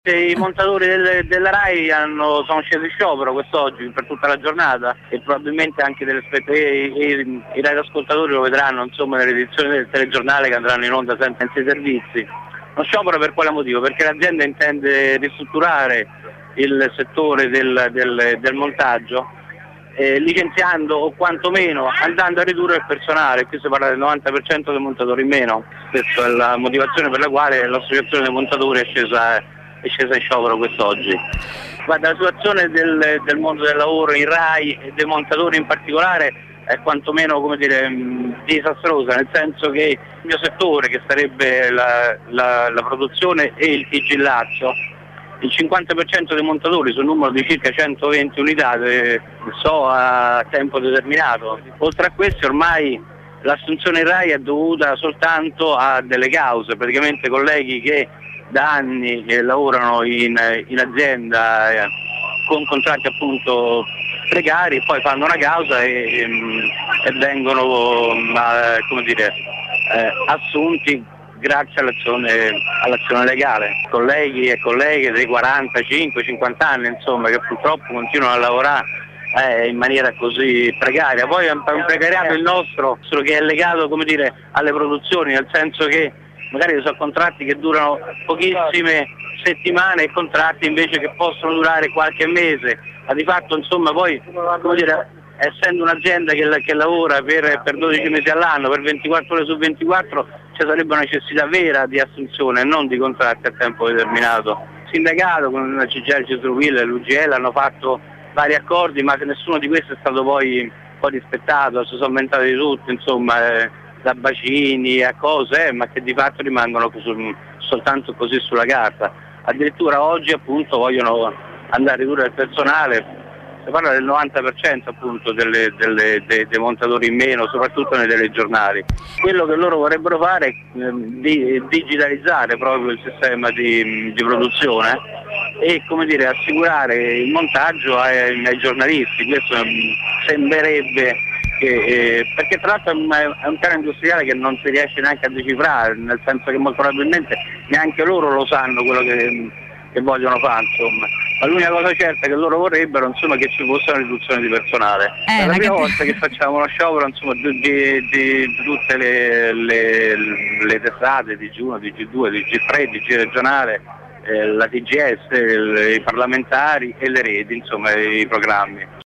I montatori della RAI sono scesi in sciopero quest'oggi per tutta la giornata e probabilmente anche i radioascoltatori lo vedranno, insomma, nelle edizioni del telegiornale che andranno in onda senza i servizi. Uno sciopero per quale motivo? Perché l'azienda intende ristrutturare il settore del montaggio, licenziando o quantomeno andando a ridurre il personale. Qui si parla del 90% dei montatori in meno. Questa è la motivazione per la quale l'associazione dei montatori è scesa in sciopero quest'oggi. Guarda, la situazione del mondo del lavoro in RAI e dei montatori in particolare è quantomeno, come dire, disastrosa, nel senso che il mio settore, che sarebbe la produzione e il sigillazzo, il 50% dei montatori su un numero di circa 120 unità a tempo determinato. Oltre a questi ormai l'assunzione in RAI è dovuta soltanto a delle cause, praticamente colleghi che da anni lavorano in azienda con contratti appunto precari, poi fanno una causa e vengono assunti grazie all'azione legale. Colleghi e colleghe dei 45-50 anni, insomma, che purtroppo continuano a lavorare in maniera così precaria. Poi è un precariato il nostro che è legato, come dire, alle produzioni, nel senso che magari sono contratti che durano pochissime settimane e contratti invece che possono durare qualche mese, ma di fatto, insomma, poi, come dire, essendo un'azienda che lavora per 12 mesi all'anno, per 24 ore su 24, ci sarebbe una necessità vera di assunzione e non di contratti a tempo determinato. Il sindacato con la CGIL, Citroil e l'UGL hanno fatto vari accordi, ma nessuno di questi è stato poi rispettato, si sono aumentati di tutto, insomma, da bacini a cose, ma che di fatto rimangono soltanto così sulla carta. Addirittura oggi appunto vogliono andare a ridurre il personale, si parla del 90% appunto dei montatori in meno, soprattutto nei telegiornali. Quello che loro vorrebbero fare è digitalizzare proprio il sistema di produzione e, come dire, assicurare il montaggio ai giornalisti. Questo sembrerebbe perché tra l'altro è un piano industriale che non si riesce neanche a decifrare, nel senso che molto probabilmente neanche loro lo sanno quello che vogliono fare, insomma. Ma l'unica cosa certa è che loro vorrebbero, insomma, che ci fosse una riduzione di personale. È la prima volta che facciamo uno sciopero, insomma, di tutte le testate, DG1, DG2, DG3, DG regionale, la TGS, i parlamentari e le reti, insomma, i programmi.